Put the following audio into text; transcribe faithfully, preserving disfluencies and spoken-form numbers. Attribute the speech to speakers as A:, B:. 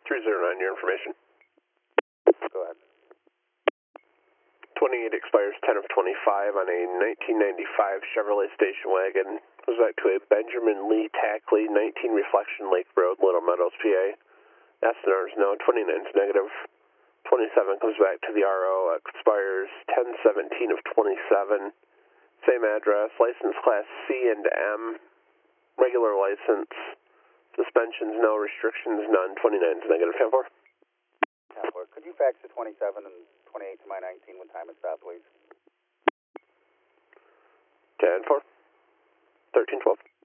A: three zero nine, your information.
B: Go ahead.
A: twenty-eight expires ten of twenty-five on a nineteen ninety-five Chevrolet station wagon. Goes back to a Benjamin Lee Tackley, nineteen Reflection Lake Road, Little Meadows, P A. S N R is no, twenty-nine is negative. twenty-seven comes back to the R O, expires ten seventeen of twenty-seven. Same address, license class C and M, regular license. Suspensions, no. Restrictions, none. twenty-nine is negative. ten four.
B: ten four. Could you fax the twenty-seven and twenty-eight to my nineteen when time is stopped, please?
A: ten four. thirteen twelve.